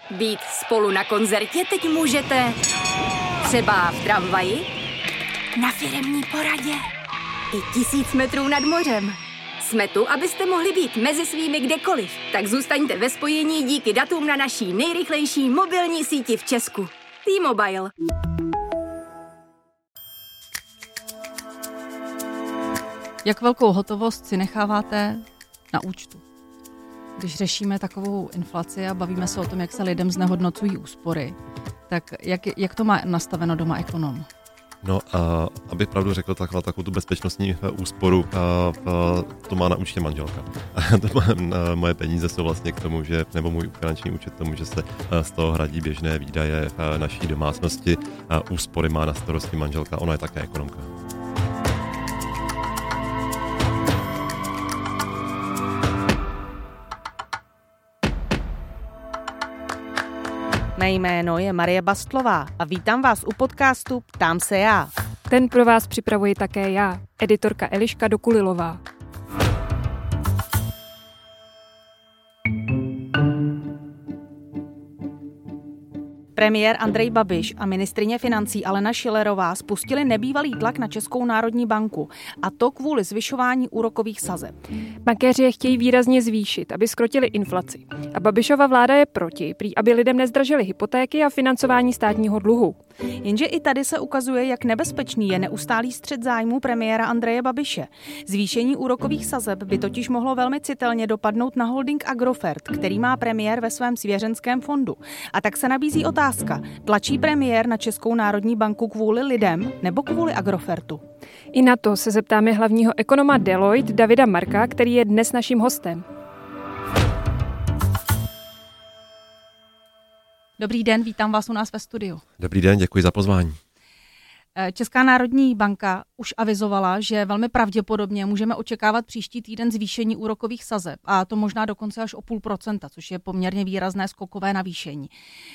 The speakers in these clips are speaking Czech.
Být spolu na koncertě teď můžete třeba v tramvaji, na firemní poradě i 1000 metrů nad mořem. Jsme tu, abyste mohli být mezi svými kdekoliv. Tak zůstaňte ve spojení díky datům na naší nejrychlejší mobilní síti v Česku. T-Mobile. Jak velkou hotovost si necháváte na účtu? Když řešíme takovou inflaci a bavíme se o tom, jak se lidem znehodnocují úspory, tak jak to má nastaveno doma ekonom? No a abych pravdu řekl, takovou tu bezpečnostní úsporu, to má na účtě manželka. Moje peníze jsou vlastně k tomu, že, nebo můj finanční účet k tomu, že se z toho hradí běžné výdaje naší domácnosti. Úspory má na starosti manželka, ona je také ekonomka. Mé jméno je Marie Bastlová a vítám vás u podcastu Ptám se já. Ten pro vás připravuji také já, editorka Eliška Dokulilová. Premiér Andrej Babiš a ministryně financí Alena Schillerová spustili nebývalý tlak na Českou národní banku, a to kvůli zvyšování úrokových sazeb. Bankéři je chtějí výrazně zvýšit, aby zkrotili inflaci. A Babišova vláda je proti, prý aby lidem nezdražily hypotéky a financování státního dluhu. Jenže i tady se ukazuje, jak nebezpečný je neustálý střet zájmů premiéra Andreje Babiše. Zvýšení úrokových sazeb by totiž mohlo velmi citelně dopadnout na holding Agrofert, který má premiér ve svém svěřenském fondu. A tak se nabízí otázka, tlačí premiér na Českou národní banku kvůli lidem nebo kvůli Agrofertu? I na to se zeptáme hlavního ekonoma Deloitte Davida Marka, který je dnes naším hostem. Dobrý den, vítám vás u nás ve studiu. Dobrý den, děkuji za pozvání. Česká národní banka už avizovala, že velmi pravděpodobně můžeme očekávat příští týden zvýšení úrokových sazeb, a to možná dokonce až o 0,5%, což je poměrně výrazné skokové navýšení.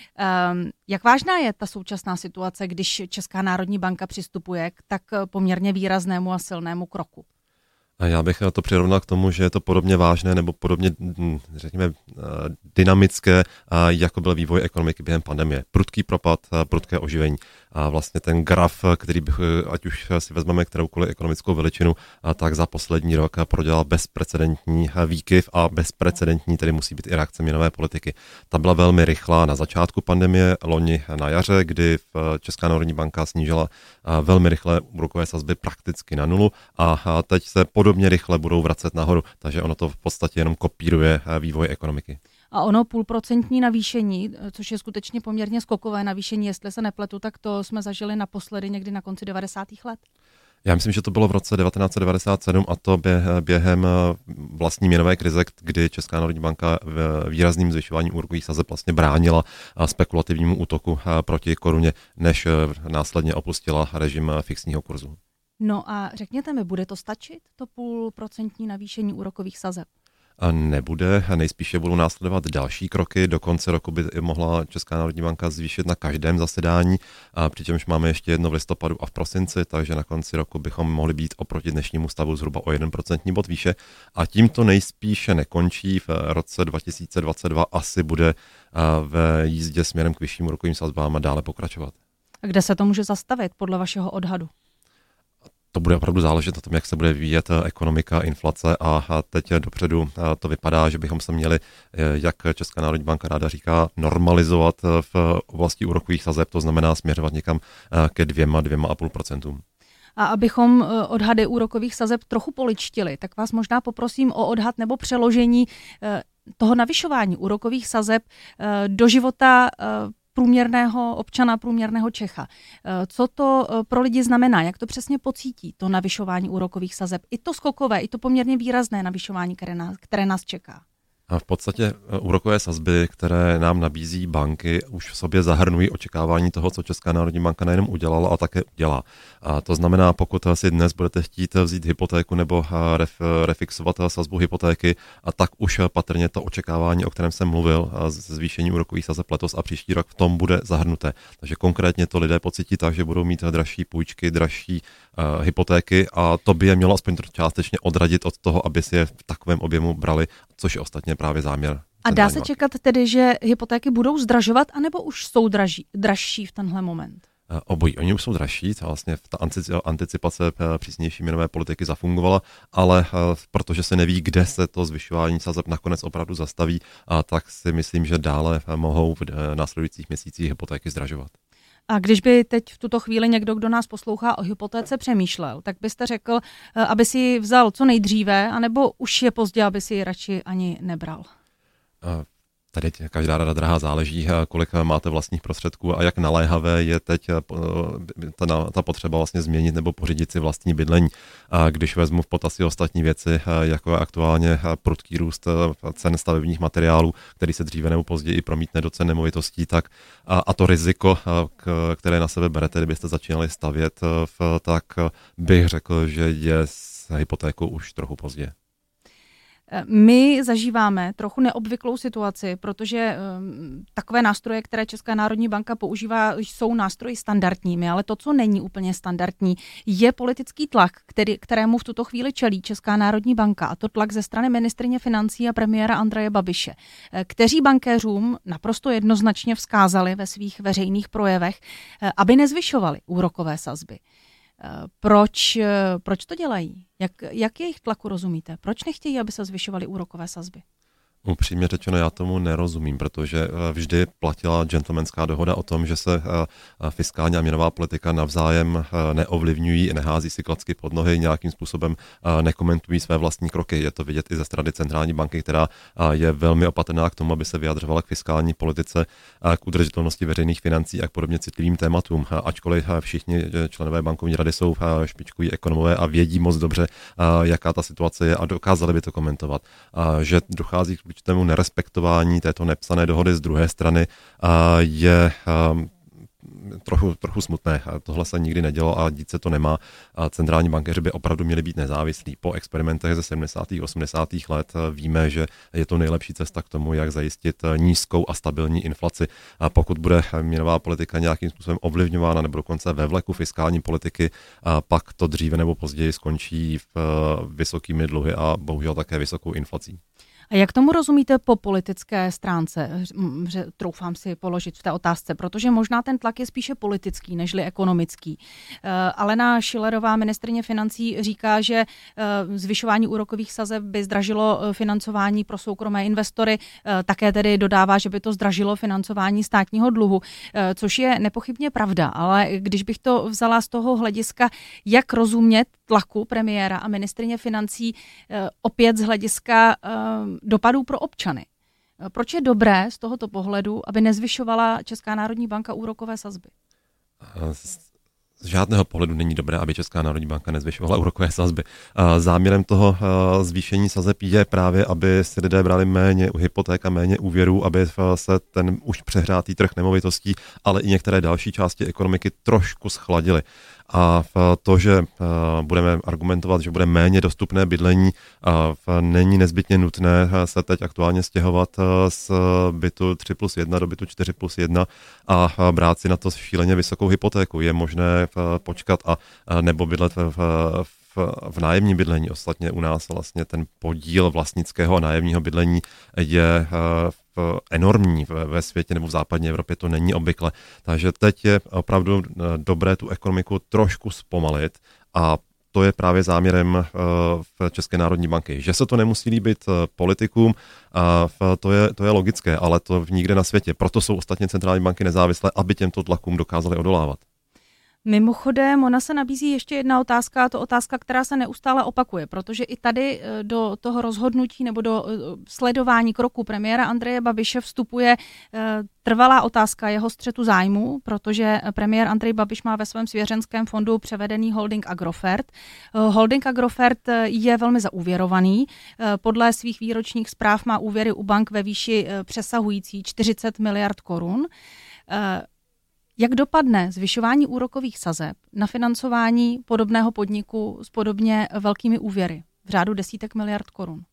Jak vážná je ta současná situace, když Česká národní banka přistupuje k tak poměrně výraznému a silnému kroku? Já bych to přirovnal k tomu, že je to podobně vážné nebo podobně, řekněme, dynamické, jako byl vývoj ekonomiky během pandemie. Prudký propad, prudké oživení. A vlastně ten graf, který bych, ať už si vezmeme kteroukoliv ekonomickou veličinu, tak za poslední rok prodělal bezprecedentní výkyv a bezprecedentní tedy musí být i reakce měnové politiky. Ta byla velmi rychlá na začátku pandemie, loni na jaře, kdy Česká národní banka snížila velmi rychle úrokové sazby prakticky na nulu a teď se podobně rychle budou vracet nahoru, takže ono to v podstatě jenom kopíruje vývoj ekonomiky. A ono 0,5% navýšení, což je skutečně poměrně skokové navýšení, jestli se nepletu, tak to jsme zažili naposledy někdy na konci 90. let. Já myslím, že to bylo v roce 1997 a to během vlastní měnové krize, kdy Česká národní banka výrazným zvyšováním úrokových sazeb vlastně bránila spekulativnímu útoku proti koruně, než následně opustila režim fixního kurzu. No a řekněte mi, bude to stačit, to 0,5% navýšení úrokových sazeb? Nebude, nejspíše budou následovat další kroky. Do konce roku by mohla Česká národní banka zvýšit na každém zasedání, přičemž máme ještě jedno v listopadu a v prosinci, takže na konci roku bychom mohli být oproti dnešnímu stavu zhruba o 1% bod výše. A tím to nejspíše nekončí. V roce 2022 asi bude v jízdě směrem k vyšším úrokovým sazbám dále pokračovat. A kde se to může zastavit podle vašeho odhadu? To bude opravdu záležet na tom, jak se bude vyvíjet ekonomika, inflace a teď dopředu to vypadá, že bychom se měli, jak Česká národní banka ráda říká, normalizovat v oblasti úrokových sazeb, to znamená směřovat někam ke 2,5%. A abychom odhady úrokových sazeb trochu poličtili, tak vás možná poprosím o odhad nebo přeložení toho navyšování úrokových sazeb do života průměrného občana, průměrného Čecha. Co to pro lidi znamená? Jak to přesně pocítí, to navyšování úrokových sazeb? I to skokové, i to poměrně výrazné navyšování, které nás čeká. A v podstatě úrokové sazby, které nám nabízí banky, už v sobě zahrnují očekávání toho, co Česká národní banka nejenom udělala, ale také udělá. A to znamená, pokud si dnes budete chtít vzít hypotéku nebo refixovat sazbu hypotéky, a tak už patrně to očekávání, o kterém jsem mluvil, zvýšení úrokových sazeb letos a příští rok v tom bude zahrnuté. Takže konkrétně to lidé pocítí tak, že budou mít dražší půjčky, dražší hypotéky a to by je mělo aspoň částečně odradit od toho, aby si je v takovém objemu brali, což je ostatně právě záměr A dá se čekat tedy, že hypotéky budou zdražovat, anebo už jsou dražší v tenhle moment? Obojí. Oni už jsou dražší, vlastně ta anticipace přísnější měnové politiky zafungovala, ale protože se neví, kde se to zvyšování sazeb nakonec opravdu zastaví, tak si myslím, že dále mohou v následujících měsících hypotéky zdražovat. A když by teď v tuto chvíli někdo, kdo nás poslouchá, o hypotéce přemýšlel, tak byste řekl, aby si ji vzal co nejdříve, anebo už je pozdě, aby si ji radši ani nebral? Tady každá rada drahá, záleží, kolik máte vlastních prostředků a jak naléhavé je teď ta potřeba vlastně změnit nebo pořídit si vlastní bydlení. A když vezmu v potaz i ostatní věci, jako je aktuálně prudký růst cen stavebních materiálů, který se dříve nebo později i promítne do cen nemovitostí, tak a to riziko, které na sebe berete, kdybyste začínali stavět, tak bych řekl, že je s hypotékou už trochu pozdě. My zažíváme trochu neobvyklou situaci, protože takové nástroje, které Česká národní banka používá, jsou nástroji standardními, ale to, co není úplně standardní, je politický tlak, kterému v tuto chvíli čelí Česká národní banka, a to tlak ze strany ministryně financí a premiéra Andreje Babiše, kteří bankéřům naprosto jednoznačně vzkázali ve svých veřejných projevech, aby nezvyšovali úrokové sazby. Proč to dělají? Jak jejich tlaku rozumíte? Proč nechtějí, aby se zvyšovaly úrokové sazby? Upřímně řečeno, já tomu nerozumím, protože vždy platila gentlemanská dohoda o tom, že se fiskální a měnová politika navzájem neovlivňují, nehází si klacky pod nohy, nějakým způsobem nekomentují své vlastní kroky. Je to vidět i ze strany centrální banky, která je velmi opatrná k tomu, aby se vyjadřovala k fiskální politice, k udržitelnosti veřejných financí a k podobně citlivým tématům. Ačkoliv všichni členové bankovní rady jsou špičkoví ekonomové a vědí moc dobře, jaká ta situace je, a dokázali by to komentovat. Že dochází k určitému nerespektování této nepsané dohody z druhé strany je trochu smutné. Tohle se nikdy nedělo a dít se to nemá. Centrální bankéři by opravdu měli být nezávislí. Po experimentech ze 70. a 80. let víme, že je to nejlepší cesta k tomu, jak zajistit nízkou a stabilní inflaci. A pokud bude měnová politika nějakým způsobem ovlivňována nebo dokonce ve vleku fiskální politiky, pak to dříve nebo později skončí vysokými dluhy a bohužel také vysokou inflací. A jak tomu rozumíte po politické stránce, troufám si položit v té otázce, protože možná ten tlak je spíše politický nežli ekonomický. Alena Schillerová, ministryně financí, říká, že zvyšování úrokových sazeb by zdražilo financování pro soukromé investory, také tedy dodává, že by to zdražilo financování státního dluhu, což je nepochybně pravda, ale když bych to vzala z toho hlediska, jak rozumět tlaku premiéra a ministryně financí opět z hlediska dopadů pro občany. Proč je dobré z tohoto pohledu, aby nezvyšovala Česká národní banka úrokové sazby? Z žádného pohledu není dobré, aby Česká národní banka nezvyšovala úrokové sazby. Záměrem toho zvýšení sazeb je právě, aby si lidé brali méně hypoték a méně úvěrů, aby se ten už přehrátý trh nemovitostí, ale i některé další části ekonomiky trošku schladily. A to, že budeme argumentovat, že bude méně dostupné bydlení, není nezbytně nutné se teď aktuálně stěhovat z bytu 3+1 do bytu 4+1 a brát si na to šíleně vysokou hypotéku. Je možné počkat a nebo bydlet v nájemním bydlení. Ostatně u nás vlastně ten podíl vlastnického a nájemního bydlení je enormní ve světě nebo v západní Evropě, to není obvykle. Takže teď je opravdu dobré tu ekonomiku trošku zpomalit a to je právě záměrem v České národní banky. Že se to nemusí líbit politikům, to je logické, ale to nikde na světě. Proto jsou ostatně centrální banky nezávislé, aby těmto tlakům dokázaly odolávat. Mimochodem, ona se nabízí ještě jedna otázka, a to otázka, která se neustále opakuje, protože i tady do toho rozhodnutí nebo do sledování kroku premiéra Andreje Babiše vstupuje trvalá otázka jeho střetu zájmů, protože premiér Andrej Babiš má ve svém svěřenském fondu převedený holding Agrofert. Holding Agrofert je velmi zaúvěrovaný. Podle svých výročních zpráv má úvěry u bank ve výši přesahující 40 miliard korun. Jak dopadne zvyšování úrokových sazeb na financování podobného podniku s podobně velkými úvěry v řádu desítek miliard korun?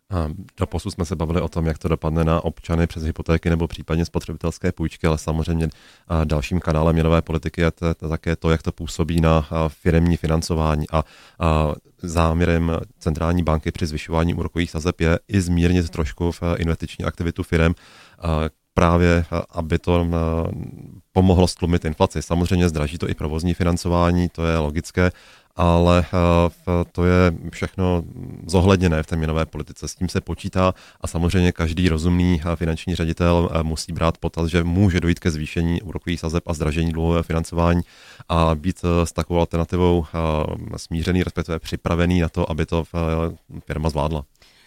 Doposud jsme se bavili o tom, jak to dopadne na občany přes hypotéky nebo případně spotřebitelské půjčky, ale samozřejmě dalším kanálem měnové politiky je také to, jak to působí na firemní financování a záměrem centrální banky při zvyšování úrokových sazeb je i zmírnit trošku v investiční aktivitu firem, právě aby to pomohlo stlumit inflaci. Samozřejmě zdraží to i provozní financování, to je logické, ale to je všechno zohledněné v té měnové politice. S tím se počítá a samozřejmě každý rozumný finanční ředitel musí brát potaz, že může dojít ke zvýšení úrokových sazeb a zdražení dluhového financování a být s takovou alternativou smířený, respektive připravený na to, aby to firma zvládla.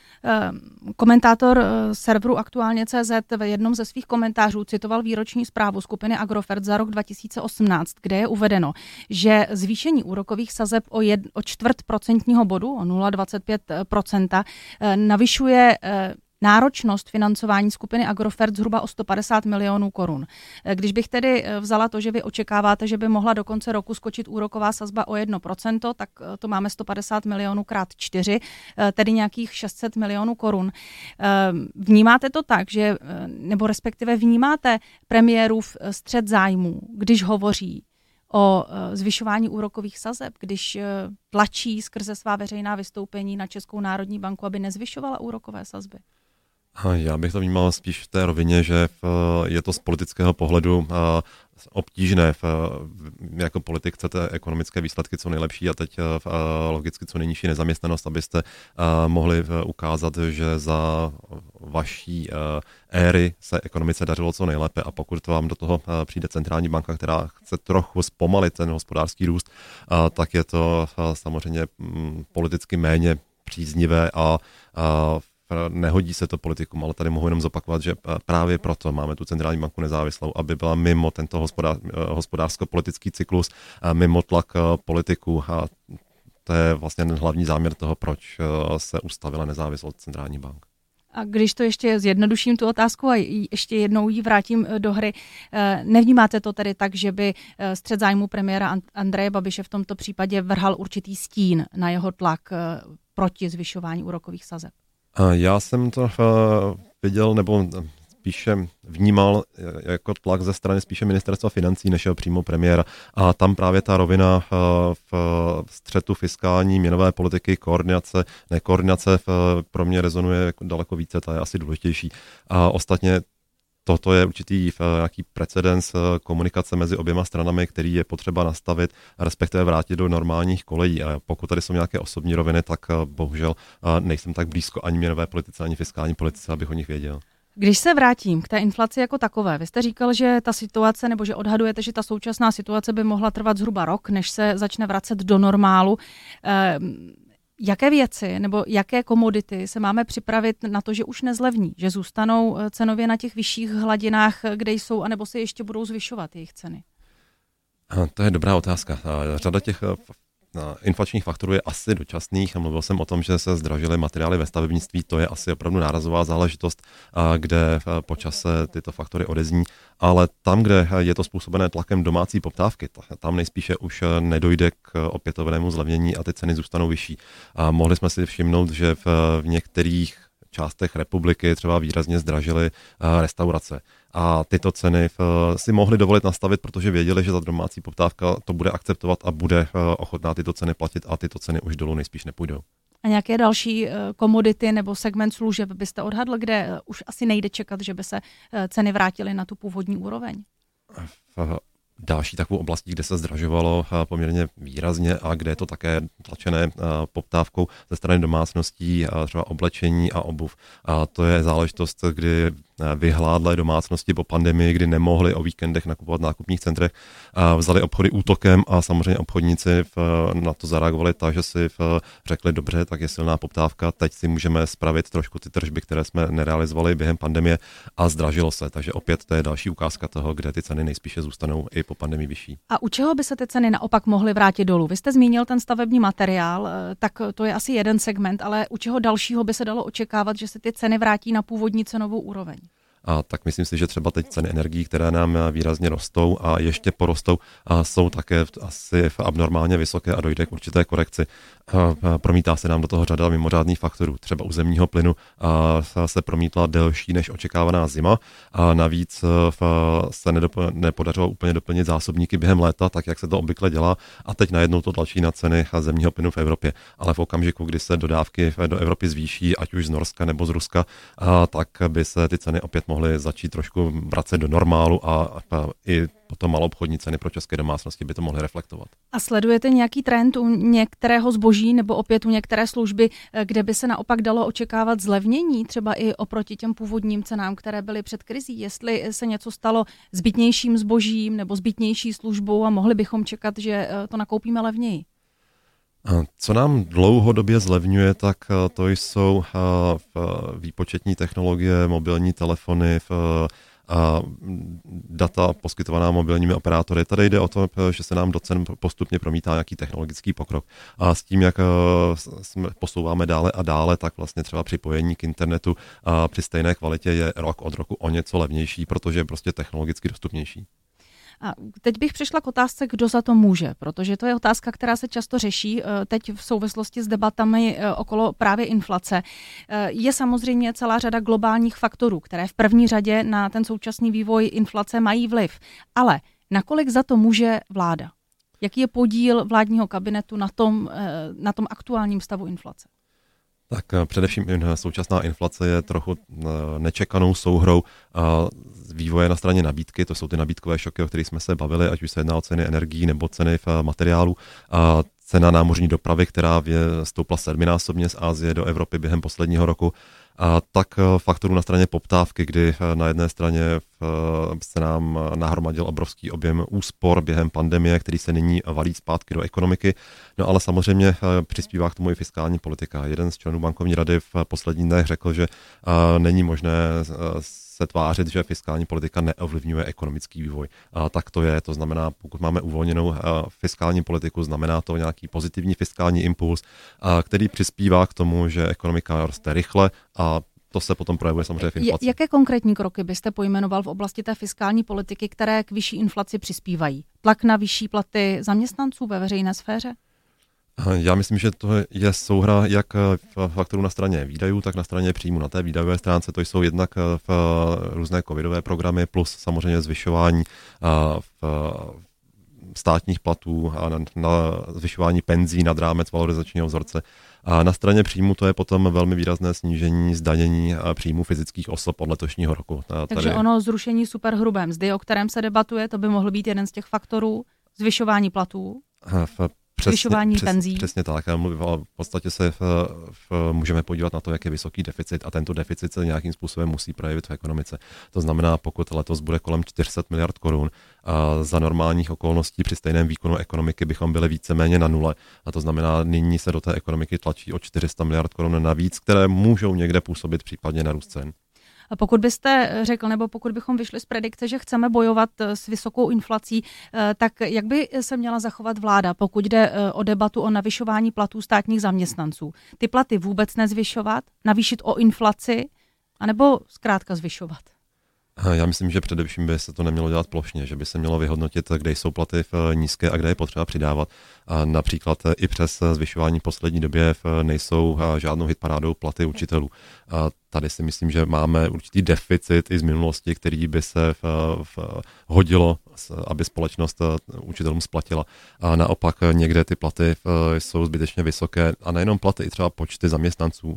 Komentátor serveru Aktuálně.cz v jednom ze svých komentářů citoval výroční zprávu skupiny Agrofert za rok 2018, kde je uvedeno, že zvýšení úrokových sazeb o čtvrt procentního bodu, o 0,25%, navyšuje náročnost financování skupiny Agrofert zhruba o 150 milionů korun. Když bych tedy vzala to, že vy očekáváte, že by mohla do konce roku skočit úroková sazba o 1%, tak to máme 150 milionů krát 4, tedy nějakých 600 milionů korun. Vnímáte to tak, že, nebo respektive vnímáte premiérův střet zájmů, když hovoří o zvyšování úrokových sazeb, když tlačí skrze svá veřejná vystoupení na Českou národní banku, aby nezvyšovala úrokové sazby? Já bych to vnímal spíš v té rovině, že je to z politického pohledu obtížné. Jako politik chcete ekonomické výsledky co nejlepší a teď logicky co nejnižší nezaměstnanost, abyste mohli ukázat, že za vaší éry se ekonomice dařilo co nejlépe a pokud vám do toho přijde centrální banka, která chce trochu zpomalit ten hospodářský růst, tak je to samozřejmě politicky méně příznivé a nehodí se to politikům, ale tady mohu jenom zopakovat, že právě proto máme tu centrální banku nezávislou, aby byla mimo tento hospodářsko-politický cyklus, mimo tlak politiků. A to je vlastně ten hlavní záměr toho, proč se ustavila nezávislost centrální bank. A když to ještě zjednoduším tu otázku a ještě jednou ji vrátím do hry, nevnímáte to tedy tak, že by střet zájmu premiéra Andreje Babiše v tomto případě vrhal určitý stín na jeho tlak proti zvyšování úrokových sazeb? Já jsem to viděl, nebo spíše vnímal jako tlak ze strany spíše ministerstva financí, než přímo premiéra. A tam právě ta rovina v střetu fiskální, měnové politiky, koordinace, nekoordinace pro mě rezonuje daleko více, ta je asi důležitější. A ostatně toto je určitý nějaký precedens komunikace mezi oběma stranami, který je potřeba nastavit, respektive vrátit do normálních kolejí. A pokud tady jsou nějaké osobní roviny, tak bohužel nejsem tak blízko ani měnové politice, ani fiskální politice, abych o nich věděl. Když se vrátím k té inflaci jako takové, vy jste říkal, že ta situace, nebo že odhadujete, že ta současná situace by mohla trvat zhruba rok, než se začne vracet do normálu. Jaké věci nebo jaké komodity se máme připravit na to, že už nezlevní, že zůstanou cenově na těch vyšších hladinách, kde jsou, anebo se ještě budou zvyšovat jejich ceny? To je dobrá otázka. Řada těch inflačních faktorů je asi dočasných. Mluvil jsem o tom, že se zdražily materiály ve stavebnictví, to je asi opravdu nárazová záležitost, kde po čase tyto faktory odezní, ale tam, kde je to způsobené tlakem domácí poptávky, tam nejspíše už nedojde k opětovnému zlevnění a ty ceny zůstanou vyšší. Mohli jsme si všimnout, že v některých částech republiky třeba výrazně zdražily restaurace. A tyto ceny si mohli dovolit nastavit, protože věděli, že za domácí poptávka to bude akceptovat a bude ochotná tyto ceny platit a tyto ceny už dolů nejspíš nepůjdou. A nějaké další komodity nebo segment služeb byste odhadl, kde už asi nejde čekat, že by se ceny vrátily na tu původní úroveň? Další takovou oblastí, kde se zdražovalo poměrně výrazně a kde je to také tlačené poptávkou ze strany domácností, třeba oblečení a obuv. A to je záležitost, kdy vyhládlé domácnosti po pandemii, kdy nemohli o víkendech nakupovat v nákupních centrech, vzali obchody útokem a samozřejmě obchodníci na to zareagovali tak, že si řekli, dobře, tak je silná poptávka, teď si můžeme spravit trošku ty tržby, které jsme nerealizovali během pandemie a zdražilo se. Takže opět to je další ukázka toho, kde ty ceny nejspíše zůstanou i po pandemii vyšší. A u čeho by se ty ceny naopak mohly vrátit dolů? Vy jste zmínil ten stavební materiál, tak to je asi jeden segment, ale u čeho dalšího by se dalo očekávat, že se ty ceny vrátí na původní cenovou úroveň? A tak myslím si, že třeba teď ceny energií, které nám výrazně rostou a ještě porostou, jsou také asi abnormálně vysoké a dojde k určité korekci. Promítá se nám do toho řada mimořádných faktorů. Třeba u zemního plynu se promítla delší než očekávaná zima a navíc se nepodařilo úplně doplnit zásobníky během léta, tak jak se to obvykle dělá, a teď najednou to tlačí na ceny zemního plynu v Evropě. Ale v okamžiku, kdy se dodávky do Evropy zvýší, ať už z Norska nebo z Ruska, tak by se ty ceny opět mohly začít trošku vracet do normálu a i potom maloobchodní ceny pro české domácnosti by to mohly reflektovat. A sledujete nějaký trend u některého zboží nebo opět u některé služby, kde by se naopak dalo očekávat zlevnění, třeba i oproti těm původním cenám, které byly před krizí? Jestli se něco stalo zbytnějším zbožím nebo zbytnější službou a mohli bychom čekat, že to nakoupíme levněji? Co nám dlouhodobě zlevňuje, tak to jsou výpočetní technologie, mobilní telefony, data poskytovaná mobilními operátory. Tady jde o to, že se nám do cen postupně promítá nějaký technologický pokrok. A s tím, jak jsme posouváme dále a dále, tak vlastně třeba připojení k internetu při stejné kvalitě je rok od roku o něco levnější, protože je prostě technologicky dostupnější. A teď bych přišla k otázce, kdo za to může, protože to je otázka, která se často řeší teď v souvislosti s debatami okolo právě inflace. Je samozřejmě celá řada globálních faktorů, které v první řadě na ten současný vývoj inflace mají vliv. Ale nakolik za to může vláda? Jaký je podíl vládního kabinetu na tom aktuálním stavu inflace? Tak především současná inflace je trochu nečekanou souhrou vývoje na straně nabídky. To jsou ty nabídkové šoky, o kterých jsme se bavili, ať už se jedná o ceny energií nebo ceny v materiálu. Cena námořní dopravy, která stoupla 7násobně z Asie do Evropy během posledního roku. Tak faktorů na straně poptávky, kdy na jedné straně se nám nahromadil obrovský objem úspor během pandemie, který se nyní valí zpátky do ekonomiky. No ale samozřejmě přispívá k tomu i fiskální politika. Jeden z členů bankovní rady v posledních dnech řekl, že není možné se tvářit, že fiskální politika neovlivňuje ekonomický vývoj. Tak to je, to znamená, pokud máme uvolněnou fiskální politiku, znamená to nějaký pozitivní fiskální impuls, který přispívá k tomu, že ekonomika roste rychle a to se potom projevuje samozřejmě v inflaci. Jaké konkrétní kroky byste pojmenoval v oblasti té fiskální politiky, které k vyšší inflaci přispívají? Tlak na vyšší platy zaměstnanců ve veřejné sféře? Já myslím, že to je souhra jak faktorů na straně výdajů, tak na straně příjmu. Na té výdajové stránce to jsou jednak různé covidové programy plus samozřejmě zvyšování státních platů a na zvyšování penzí nad rámec valorizačního vzorce. A na straně příjmu to je potom velmi výrazné snížení zdanění příjmů fyzických osob od letošního roku. Takže ono zrušení superhrubé mzdy, o kterém se debatuje, to by mohl být jeden z těch faktorů, zvyšování platů. Zvyšování penzí. Přesně tak. V podstatě se můžeme podívat na to, jak je vysoký deficit a tento deficit se nějakým způsobem musí projevit v ekonomice. To znamená, pokud letos bude kolem 400 miliard korun, za normálních okolností při stejném výkonu ekonomiky bychom byli víceméně na nule. A to znamená, nyní se do té ekonomiky tlačí o 400 miliard korun navíc, které můžou někde působit případně na růst cen. A pokud byste řekl, nebo pokud bychom vyšli z predikce, že chceme bojovat s vysokou inflací, tak jak by se měla zachovat vláda, pokud jde o debatu o navyšování platů státních zaměstnanců? Ty platy vůbec nezvyšovat, navýšit o inflaci, anebo zkrátka zvyšovat? Já myslím, že především by se to nemělo dělat plošně, že by se mělo vyhodnotit, kde jsou platy nízké a kde je potřeba přidávat. A například i přes zvyšování v poslední době nejsou žádnou hitparádou platy učitelů. A tady si myslím, že máme určitý deficit i z minulosti, který by se hodilo, aby společnost učitelům splatila. A naopak někde ty platy jsou zbytečně vysoké a nejenom platy, i třeba počty zaměstnanců.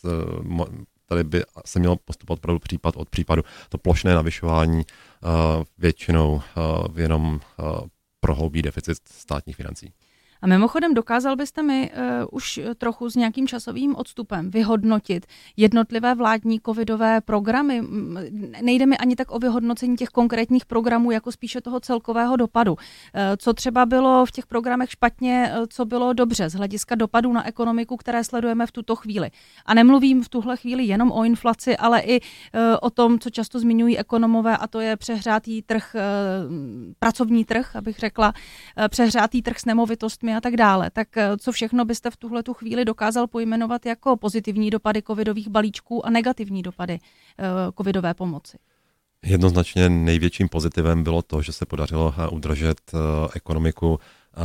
Tady by se mělo postupovat opravdu případ od případu. To plošné navyšování většinou jenom prohloubí deficit státních financí. A mimochodem dokázal byste mi už trochu s nějakým časovým odstupem vyhodnotit jednotlivé vládní covidové programy? Nejde mi ani tak o vyhodnocení těch konkrétních programů, jako spíše toho celkového dopadu. Co třeba bylo v těch programech špatně, co bylo dobře z hlediska dopadů na ekonomiku, které sledujeme v tuto chvíli. A nemluvím v tuhle chvíli jenom o inflaci, ale i o tom, co často zmiňují ekonomové, a to je přehřátý trh, pracovní trh, abych řekla, přehřátý trh s nemovitostmi a tak dále. Tak co všechno byste v tuhletu chvíli dokázal pojmenovat jako pozitivní dopady covidových balíčků a negativní dopady covidové pomoci? Jednoznačně největším pozitivem bylo to, že se podařilo udržet ekonomiku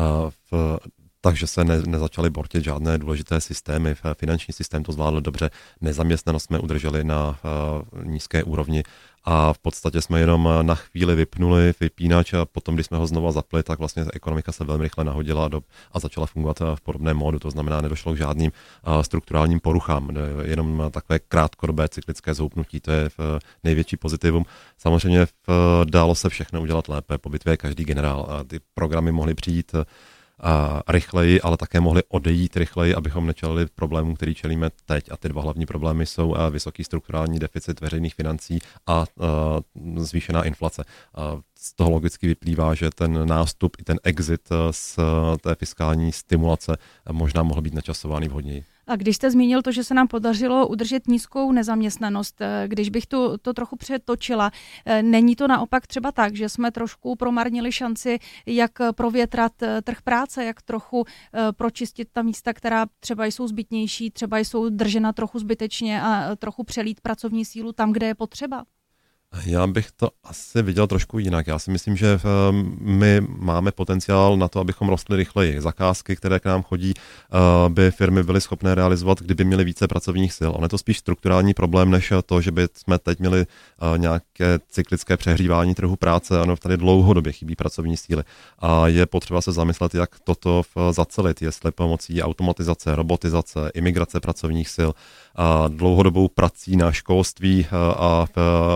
takže se nezačaly bortit žádné důležité systémy. Finanční systém to zvládl dobře, nezaměstnanost jsme udrželi na nízké úrovni a v podstatě jsme jenom na chvíli vypnuli vypínač a potom, když jsme ho znova zapli, tak vlastně ekonomika se velmi rychle nahodila a začala fungovat v podobném módu. To znamená, nedošlo k žádným strukturálním poruchám, jenom takové krátkodobé cyklické zhoupnutí, to je největší pozitivum. Samozřejmě dalo se všechno udělat lépe, po bitvě je každý generál a ty programy mohly přijít rychleji, ale také mohli odejít rychleji, abychom nečelili problémům, který čelíme teď. A ty dva hlavní problémy jsou vysoký strukturální deficit veřejných financí a zvýšená inflace. Z toho logicky vyplývá, že ten nástup i ten exit z té fiskální stimulace možná mohl být načasovaný vhodněji. A když jste zmínil to, že se nám podařilo udržet nízkou nezaměstnanost, když bych to trochu přetočila, není to naopak třeba tak, že jsme trošku promarnili šanci, jak provětrat trh práce, jak trochu pročistit ta místa, která třeba jsou zbytnější, třeba jsou držena trochu zbytečně a trochu přelít pracovní sílu tam, kde je potřeba? Já bych to asi viděl trošku jinak. Já si myslím, že my máme potenciál na to, abychom rostli rychleji. Zakázky, které k nám chodí, by firmy byly schopné realizovat, kdyby měly více pracovních sil. On je to spíš strukturální problém, než to, že by jsme teď měli nějaké cyklické přehřívání trhu práce. Ano, tady dlouhodobě chybí pracovní síly. A je potřeba se zamyslet, jak toto zacelit, jestli pomocí automatizace, robotizace, imigrace pracovních sil, dlouhodobou prací na školství a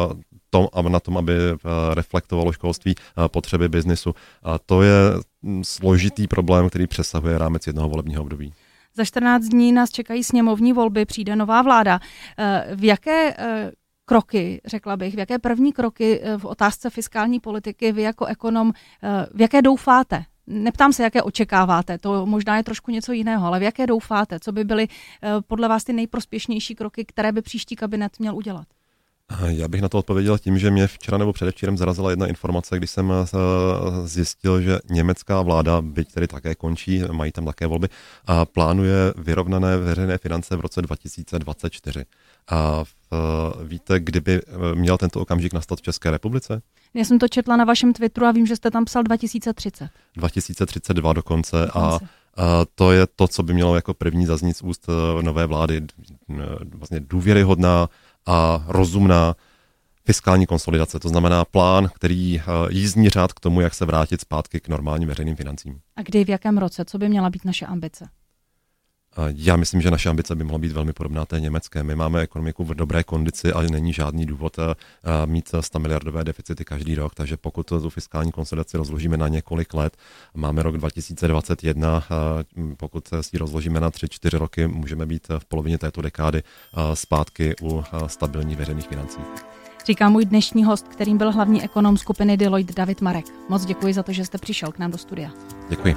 na tom, aby reflektovalo školství potřeby biznisu. A to je složitý problém, který přesahuje rámec jednoho volebního období. Za 14 dní nás čekají sněmovní volby, přijde nová vláda. V jaké kroky, řekla bych, v jaké první kroky v otázce fiskální politiky vy jako ekonom, v jaké doufáte? Neptám se, jaké očekáváte, to možná je trošku něco jiného, ale v jaké doufáte? Co by byly podle vás ty nejprospěšnější kroky, které by příští kabinet měl udělat? Já bych na to odpověděl tím, že mě včera nebo předevčírem zarazila jedna informace, když jsem zjistil, že německá vláda, byť tedy také končí, mají tam také volby, plánuje vyrovnané veřejné finance v roce 2024. A víte, kdyby měl tento okamžik nastat v České republice? Já jsem to četla na vašem Twitteru a vím, že jste tam psal 2030. 2032 dokonce. A to je to, co by mělo jako první zaznít z úst nové vlády. Vlastně důvěryhodná a rozumná fiskální konsolidace. To znamená plán, který jízdní řád k tomu, jak se vrátit zpátky k normálním veřejným financím. A kdy, v jakém roce? Co by měla být naše ambice? Já myslím, že naše ambice by mohla být velmi podobná té německé. My máme ekonomiku v dobré kondici, ale není žádný důvod mít 100 miliardové deficity každý rok, takže pokud tu fiskální konsolidaci rozložíme na několik let, máme rok 2021, pokud si ji rozložíme na 3-4 roky, můžeme být v polovině této dekády zpátky u stabilních veřejných financí. Říká můj dnešní host, kterým byl hlavní ekonom skupiny Deloitte David Marek. Moc děkuji za to, že jste přišel k nám do studia. Děkuji.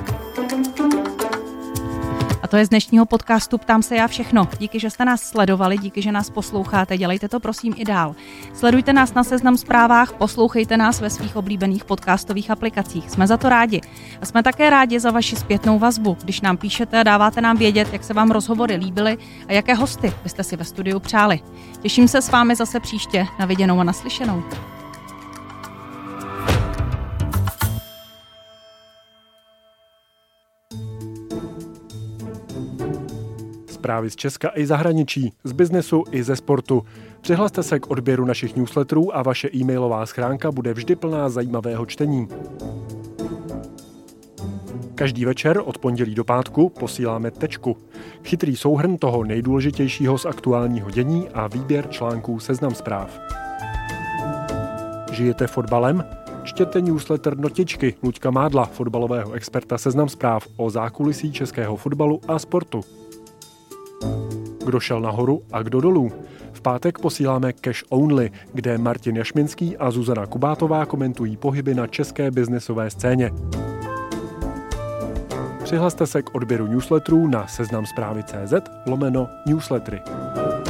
A to je z dnešního podcastu Ptám se já všechno. Díky, že jste nás sledovali, díky, že nás posloucháte, dělejte to prosím i dál. Sledujte nás na Seznam Zprávách, poslouchejte nás ve svých oblíbených podcastových aplikacích. Jsme za to rádi. A jsme také rádi za vaši zpětnou vazbu, když nám píšete a dáváte nám vědět, jak se vám rozhovory líbily a jaké hosty byste si ve studiu přáli. Těším se s vámi zase příště. Na viděnou a naslyšenou. Zprávy z Česka i zahraničí, z biznesu i ze sportu. Přihlaste se k odběru našich newsletterů a vaše e-mailová schránka bude vždy plná zajímavého čtení. Každý večer od pondělí do pátku posíláme Tečku. Chytrý souhrn toho nejdůležitějšího z aktuálního dění a výběr článků Seznam Zpráv. Žijete fotbalem? Čtěte newsletter Notičky Luďka Mádla, fotbalového experta Seznam Zpráv o zákulisí českého fotbalu a sportu. Kdo šel nahoru a kdo dolů? V pátek posíláme Cash Only, kde Martin Jašminský a Zuzana Kubátová komentují pohyby na české biznesové scéně. Přihlaste se k odběru newsletterů na seznamzpravy.cz/newslettery.